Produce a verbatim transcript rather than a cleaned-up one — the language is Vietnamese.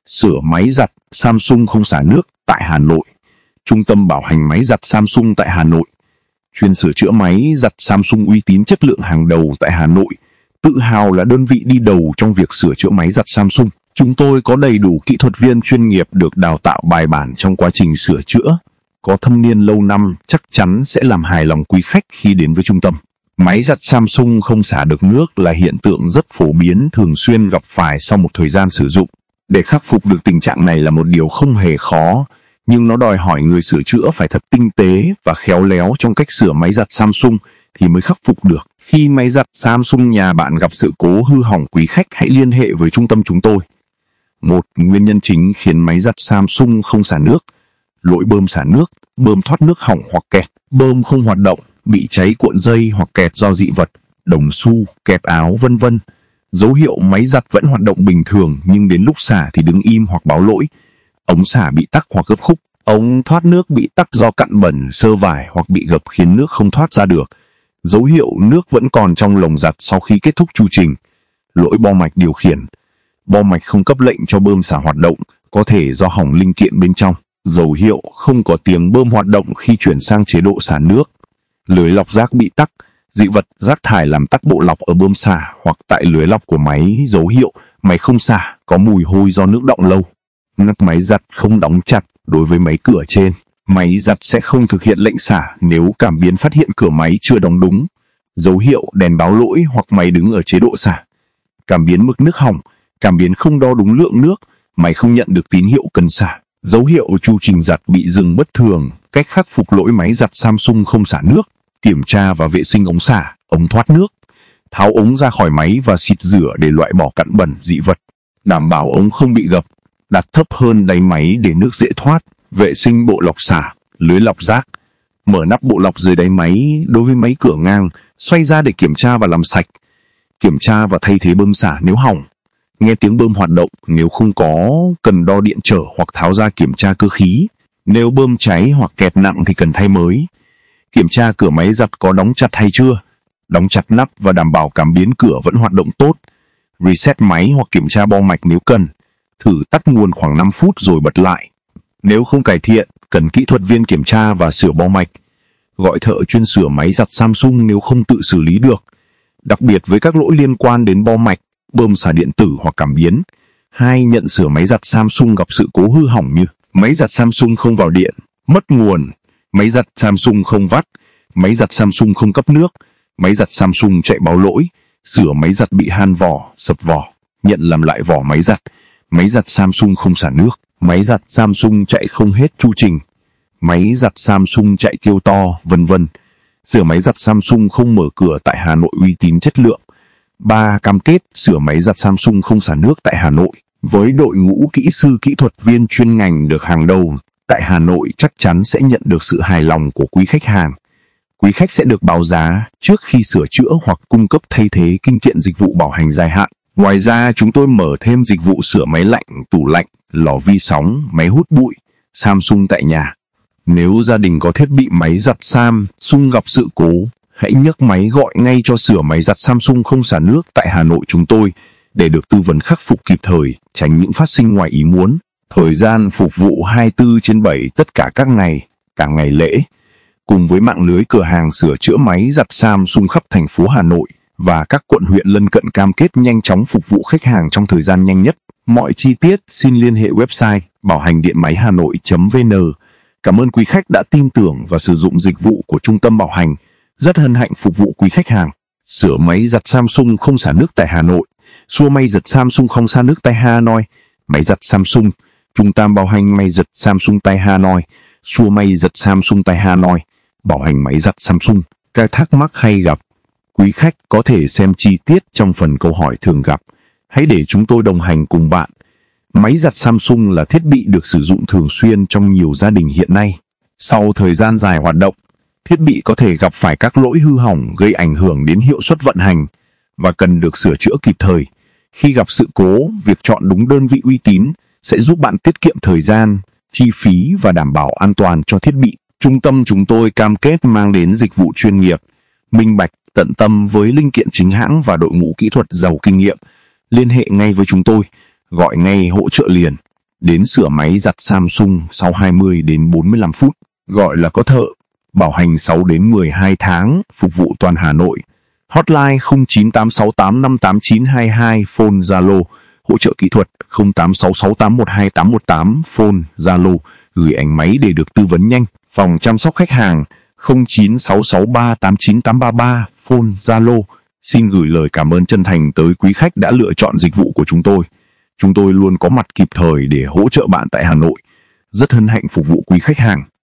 Sửa máy giặt Samsung không xả nước tại Hà Nội. Trung tâm bảo hành máy giặt Samsung tại Hà Nội, chuyên sửa chữa máy giặt Samsung uy tín chất lượng hàng đầu tại Hà Nội, tự hào là đơn vị đi đầu trong việc sửa chữa máy giặt Samsung. Chúng tôi có đầy đủ kỹ thuật viên chuyên nghiệp được đào tạo bài bản trong quá trình sửa chữa, có thâm niên lâu năm, chắc chắn sẽ làm hài lòng quý khách khi đến với trung tâm. Máy giặt Samsung không xả được nước là hiện tượng rất phổ biến, thường xuyên gặp phải sau một thời gian sử dụng. Để khắc phục được tình trạng này là một điều không hề khó, nhưng nó đòi hỏi người sửa chữa phải thật tinh tế và khéo léo trong cách sửa máy giặt Samsung thì mới khắc phục được. Khi máy giặt Samsung nhà bạn gặp sự cố hư hỏng, quý khách hãy liên hệ với trung tâm chúng tôi. Một nguyên nhân chính khiến máy giặt Samsung không xả nước: lỗi bơm xả nước, bơm thoát nước hỏng hoặc kẹt, bơm không hoạt động, bị cháy cuộn dây hoặc kẹt do dị vật, đồng xu, kẹp áo, vân vân. Dấu hiệu máy giặt vẫn hoạt động bình thường nhưng đến lúc xả thì đứng im hoặc báo lỗi. Ống xả bị tắc hoặc gấp khúc, ống thoát nước bị tắc do cặn bẩn, xơ vải hoặc bị gập khiến nước không thoát ra được. Dấu hiệu nước vẫn còn trong lồng giặt sau khi kết thúc chu trình. Lỗi bo mạch điều khiển, bo mạch không cấp lệnh cho bơm xả hoạt động, có thể do hỏng linh kiện bên trong. Dấu hiệu không có tiếng bơm hoạt động khi chuyển sang chế độ xả nước. Lưới lọc rác bị tắc, dị vật, rác thải làm tắc bộ lọc ở bơm xả hoặc tại lưới lọc của máy. Dấu hiệu máy không xả, có mùi hôi do nước đọng lâu. Nắp máy giặt không đóng chặt. Đối với máy cửa trên, máy giặt sẽ không thực hiện lệnh xả nếu cảm biến phát hiện cửa máy chưa đóng đúng. Dấu hiệu đèn báo lỗi hoặc máy đứng ở chế độ xả. Cảm biến mực nước hỏng, cảm biến không đo đúng lượng nước, máy không nhận được tín hiệu cần xả. Dấu hiệu chu trình giặt bị dừng bất thường. Cách khắc phục lỗi máy giặt Samsung không xả nước: kiểm tra và vệ sinh ống xả, ống thoát nước, tháo ống ra khỏi máy và xịt rửa để loại bỏ cặn bẩn, dị vật, đảm bảo ống không bị gập, đặt thấp hơn đáy máy để nước dễ thoát. Vệ sinh bộ lọc xả, lưới lọc rác, mở nắp bộ lọc dưới đáy máy đối với máy cửa ngang, xoay ra để kiểm tra và làm sạch. Kiểm tra và thay thế bơm xả nếu hỏng. Nghe tiếng bơm hoạt động, nếu không có, cần đo điện trở hoặc tháo ra kiểm tra cơ khí. Nếu bơm cháy hoặc kẹt nặng thì cần thay mới. Kiểm tra cửa máy giặt có đóng chặt hay chưa, đóng chặt nắp và đảm bảo cảm biến cửa vẫn hoạt động tốt. Reset máy hoặc kiểm tra bo mạch nếu cần. Thử tắt nguồn khoảng năm phút rồi bật lại. Nếu không cải thiện, cần kỹ thuật viên kiểm tra và sửa bo mạch. Gọi thợ chuyên sửa máy giặt Samsung nếu không tự xử lý được, đặc biệt với các lỗi liên quan đến bo mạch, bơm xả điện tử hoặc cảm biến. Hai, nhận sửa máy giặt Samsung gặp sự cố hư hỏng như máy giặt Samsung không vào điện, mất nguồn, máy giặt Samsung không vắt, máy giặt Samsung không cấp nước, máy giặt Samsung chạy báo lỗi, sửa máy giặt bị han vỏ, sập vỏ, nhận làm lại vỏ máy giặt, máy giặt Samsung không xả nước, máy giặt Samsung chạy không hết chu trình, máy giặt Samsung chạy kêu to, vân vân. Sửa máy giặt Samsung không mở cửa tại Hà Nội uy tín chất lượng. Ba, cam kết sửa máy giặt Samsung không xả nước tại Hà Nội. Với đội ngũ kỹ sư kỹ thuật viên chuyên ngành được hàng đầu tại Hà Nội, chắc chắn sẽ nhận được sự hài lòng của quý khách hàng. Quý khách sẽ được báo giá trước khi sửa chữa hoặc cung cấp thay thế kinh kiện dịch vụ bảo hành dài hạn. Ngoài ra, chúng tôi mở thêm dịch vụ sửa máy lạnh, tủ lạnh, lò vi sóng, máy hút bụi Samsung tại nhà. Nếu gia đình có thiết bị máy giặt Samsung gặp sự cố, hãy nhấc máy gọi ngay cho sửa máy giặt Samsung không xả nước tại Hà Nội chúng tôi để được tư vấn khắc phục kịp thời, tránh những phát sinh ngoài ý muốn. Thời gian phục vụ hai mươi tư trên bảy tất cả các ngày, cả ngày lễ. Cùng với mạng lưới cửa hàng sửa chữa máy giặt Samsung khắp thành phố Hà Nội và các quận huyện lân cận, cam kết nhanh chóng phục vụ khách hàng trong thời gian nhanh nhất. Mọi chi tiết xin liên hệ website bảo hành điện máy hà nội chấm vn. Cảm ơn quý khách đã tin tưởng và sử dụng dịch vụ của Trung tâm Bảo hành. Rất hân hạnh phục vụ quý khách hàng. Sửa máy giặt Samsung không xả nước tại Hà Nội. Xua máy giặt Samsung không xả nước tại Hà Nội. Máy giặt Samsung. Trung tâm Bảo hành máy giặt Samsung tại Hà Nội. Xua máy giặt Samsung tại Hà Nội. Bảo hành máy giặt Samsung. Các thắc mắc hay gặp, quý khách có thể xem chi tiết trong phần câu hỏi thường gặp. Hãy để chúng tôi đồng hành cùng bạn. Máy giặt Samsung là thiết bị được sử dụng thường xuyên trong nhiều gia đình hiện nay. Sau thời gian dài hoạt động, thiết bị có thể gặp phải các lỗi hư hỏng gây ảnh hưởng đến hiệu suất vận hành và cần được sửa chữa kịp thời. Khi gặp sự cố, việc chọn đúng đơn vị uy tín sẽ giúp bạn tiết kiệm thời gian, chi phí và đảm bảo an toàn cho thiết bị. Trung tâm chúng tôi cam kết mang đến dịch vụ chuyên nghiệp, minh bạch, tận tâm với linh kiện chính hãng và đội ngũ kỹ thuật giàu kinh nghiệm. Liên hệ ngay với chúng tôi, gọi ngay hỗ trợ liền. đến sửa máy giặt Samsung sau hai mươi đến bốn mươi lăm phút, gọi là có thợ. Bảo hành sáu đến mười hai tháng, phục vụ toàn Hà Nội. Hotline không chín tám sáu tám năm tám chín hai hai, phone Zalo. Hỗ trợ kỹ thuật không tám sáu sáu tám một hai tám một tám, phone Zalo. Gửi ảnh máy để được tư vấn nhanh. Phòng chăm sóc khách hàng không chín sáu sáu ba tám chín tám ba ba, phone Zalo. Xin gửi lời cảm ơn chân thành tới quý khách đã lựa chọn dịch vụ của chúng tôi. Chúng tôi luôn có mặt kịp thời để hỗ trợ bạn tại Hà Nội. Rất hân hạnh phục vụ quý khách hàng.